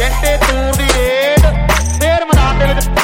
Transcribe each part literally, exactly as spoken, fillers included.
ਜੰਟੇ ਤੂੰ ਦੀ ਰੇਡ ਫੇਰ ਮੈਦਾਨ ਦੇ ਵਿੱਚ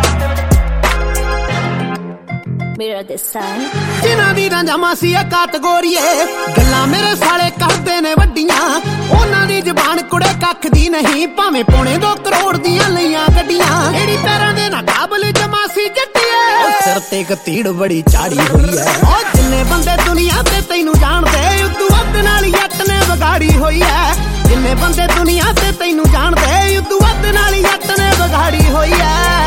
ਮੇਰਾ ਦਿਸਾਨ ਜਿਨ੍ਹਾਂ ਦੀ ਰਾਂਝਾ ਮਾਸੀ ਐ ਕਾਟਗੋਰੀਏ ਗੱਲਾਂ ਮੇਰੇ ਸਾਲੇ ਕਰਦੇ ਨੇ ਵੱਡੀਆਂ ਉਹਨਾਂ ਦੀ ਜ਼ਬਾਨ ਕੁੜੇ ਕੱਖ ਦੀ ਨਹੀਂ ਭਾਵੇਂ ਪੌਣੇ ਦੋ ਕਰੋੜ ਦੀਆਂ ਲਈਆਂ ਗੱਡੀਆਂ ਜਿਹੜੀ ਪੈਰਾਂ ਦੇ ਨਾ ਕਾਬਲ ਜਮਾਸੀ ਜੱਟੀਏ ਸਿਰ ਤੇ ਕਤੀੜ ਬੜੀ ਚਾੜੀ ਹੋਈ ਐ ਉਹ ਜਿੰਨੇ ਬੰਦੇ ਦੁਨੀਆ ਤੇ ਤੈਨੂੰ ਜਾਣਦੇ ਉਦੋਂ ਵੱਧ ਨਾਲ ਜੱਟ ਨੇ ਵਿਗਾੜੀ ਹੋਈ ਐ ਜਿੰਨੇ ਬੰਦੇ ਦੁਨੀਆ ਤੇ ਤੈਨੂੰ ਜਾਣਦੇ ਉਦੋਂ ਵੱਧ ਨਾਲ ਜੱਟ ਨੇ ਵਿਗਾੜੀ ਹੋਈ ਐ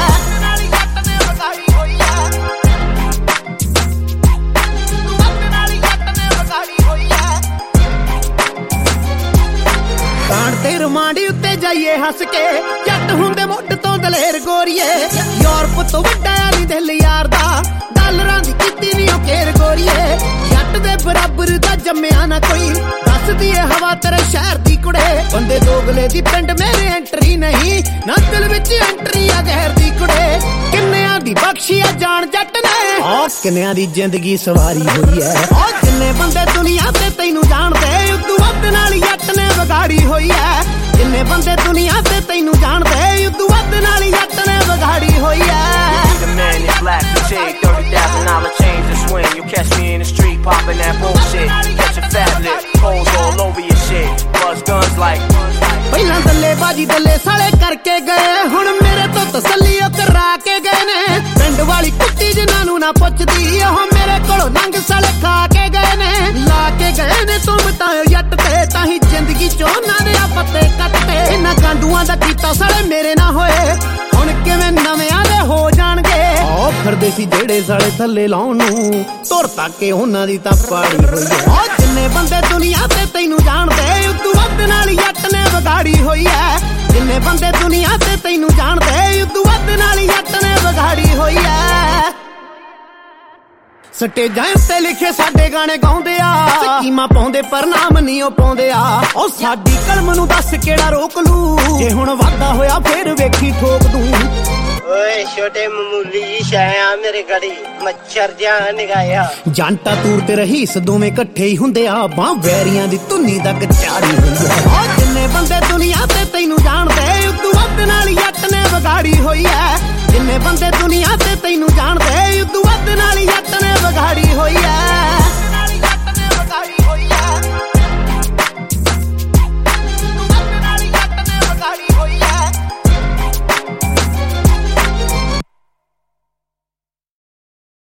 ਤੇ ਰਮਾਂਡੀ ਉੱਤੇ ਜਾਈਏ ਹੱਸ ਕੇ ਜੱਟ ਹੁੰਦੇ ਮੁੱਢ ਤੋਂ ਦਲੇਰ ਗੋਰੀਏ ਯੂਰਪ ਤੋਂ ਵੱਡਾ ਨਹੀਂ ਦਿਲ ਯਾਰ ਦਾ ਡਾਲਰਾਂ ਦੀ ਕੀਤੀ ਨਹੀਂ ਉਹ ਕੇਰ ਗੋਰੀਏ ਜੱਟ ਦੇ ਬਰਾਬਰ ਦਾ ਜੰਮਿਆ ਨਾ ਕੋਈ ਦੱਸਦੀ ਏ ਹਵਾ ਤੇਰੇ ਸ਼ਹਿਰ ਦੀ ਕੁੜੇ ਬੰਦੇ ਦੋਗਲੇ ਦੀ ਪਿੰਡ ਮੇਰੇ ਐਂਟਰੀ ਨਹੀਂ ਨਾ ਦਿਲ ਵਿੱਚ ਐਂਟਰੀ ਆ ਜ਼ਹਿਰ ਦੀ ਕੁੜੇ ਕਿੰਨਿਆਂ ਦੀ ਬਖਸ਼ੀ ਆ ਜਾਣ ਜੱਟ ਨੇ ਆ ਕਿੰਨਿਆਂ ਦੀ ਜ਼ਿੰਦਗੀ ਸਵਾਰੀ ਹੋਈ ਐ ਆ ਜਿੰਨੇ ਬੰਦੇ ਦੁਨੀਆ ਤੇ ਤੈਨੂੰ ਜਾਣਦੇ ਉਦੋਂ ਵੱਧ ਨਾਲ ਜੱਟ ਨੇ ਵਿਗਾੜੀ ਹੋਈ ਐ ਜਿੰਨੇ ਬੰਦੇ ਦੁਨੀਆ ਤੇ ਤੈਨੂੰ ਜਾਣਦੇ ਉਦੋਂ ਵੱਧ ਨਾਲ ਜੱਟ ਨੇ ਵਿਗਾੜੀ ਹੋਈ ਐ The man in black, you take thirty thousand dollar change to swing. You catch me in the street popping that bullshit. Catch a fat lip, holes all over your shit. Buzz guns like. ਪਹਿਲਾਂ ਦੱਲੇ ਬਾਜੀ ਦੱਲੇ ਸਾਲੇ ਕਰਕੇ ਗਏ ਹੁਣ ਮੇਰੇ ਤੋਂ ਤਸੱਲੀ ਉਹ ਕਰਾ ਕੇ ਗਏ ਨੇ ਪਿੰਡ ਵਾਲੀ ਕੁੱਤੀ ਜਿਨ੍ਹਾਂ ਨੂੰ ਨਾ ਪੁੱਛਦੀ ਉਹ ਮੇਰੇ ਕੋਲੋਂ ਨੰਗ ਸਾਲੇ ਖਾ ਕੇ ਗਏ ਨੇ ਲਾ ਕੇ ਗਏ ਨੇ ਤੂੰ ਬਤਾਓ ਜੱਟ ਤੇ ਤਾਂ ਹੀ ਜ਼ਿੰਦਗੀ ਚੋਂ ਨਾ ਦੇ ਆ ਪੱਤੇ ਕੱਟੇ ਇਹਨਾਂ ਗਾਂਡੂਆਂ ਦਾ ਕੀਤਾ ਸਾਲੇ ਮੇਰੇ ਨਾ ਹੋਏ ਹੁਣ ਕਿਵੇਂ ਨਵਿਆਂ ਦੇ ਹੋ ਜਾਣਗੇ ਉਹ ਫਿਰਦੇ ਸੀ ਜਿਹੜੇ ਸਾਲੇ ਥੱਲੇ ਲਾਉਣ ਨੂੰ ਤੁਰ ਤਾਕੇ ਉਹਨਾਂ ਦੀ ਤਾਂ ਪਾੜੀ ਹੋਈ ਉਹ ਜਿੰਨੇ ਬੰਦੇ ਦੁਨੀਆ ਤੇ ਤੈਨੂੰ ਜਾਣਦੇ ਉਦੋਂ ਵੱਧ ਨਾਲ ਜੱਟ ਨੇ ਵਿਗਾੜੀ ਹੋਈ ਐ ਜਿੰਨੇ ਬੰਦੇ ਦੁਨੀਆ ਤੇ ਤੈਨੂੰ ਜਾਣਦੇ ਉਦੋਂ ਵੱਧ ਨਾਲ ਜੱਟ ਨੇ ਵਿਗਾੜੀ ਹੋਈ ਐ ਸਟੇਜਾਂ ਉੱਤੇ ਲਿਖੇ ਸਾਡੇ ਗਾਣੇ ਗਾਉਂਦੇ ਆ ਸਕੀਮਾਂ ਪਾਉਂਦੇ ਪਰ ਨਾਮ ਨਹੀਂ ਉਹ ਪਾਉਂਦੇ ਆ ਉਹ ਸਾਡੀ ਕਲਮ ਨੂੰ ਦੱਸ ਕਿਹੜਾ ਰੋਕ ਲੂ ਜੇ ਹੁਣ ਵਾਧਾ ਹੋਇਆ ਫੇਰ ਵੇਖੀ ਠੋਕ ਦੂੰ ਓਏ ਛੋਟੇ ਮਾਮੂਲੀ ਜੀ ਛਾਇਆ ਮੇਰੇ ਗੜੀ ਮੱਛਰ ਜਾਂ ਨਿਗਾਇਆ ਜਾਂਟਾ ਤੂਰ ਤੇ ਰਹੀਸ ਦੋਵੇਂ ਇਕੱਠੇ ਹੀ ਹੁੰਦੇ ਆ ਬਾਹ ਵੈਰੀਆਂ ਦੀ ਧੁੰਨੀ ਤੱਕ ਚਾੜੀ ਹੁੰਦੀ ਆ ਜਿੰਨੇ ਬੰਦੇ ਦੁਨੀਆ ਤੇ ਤੈਨੂੰ ਜਾਣਦੇ ਉਦੋਂ ਵੱਧ ਨਾਲ ਜੱਟ ਨੇ ਵਿਗਾੜੀ ਹੋਈ ਐ ਜਿੰਨੇ ਬੰਦੇ ਦੁਨੀਆ ਤੇ ਤੈਨੂੰ ਜਾਣਦੇ ਉਦੋਂ ਵੱਧ ਨਾਲ ਜੱਟ ਨੇ ਵਿਗਾੜੀ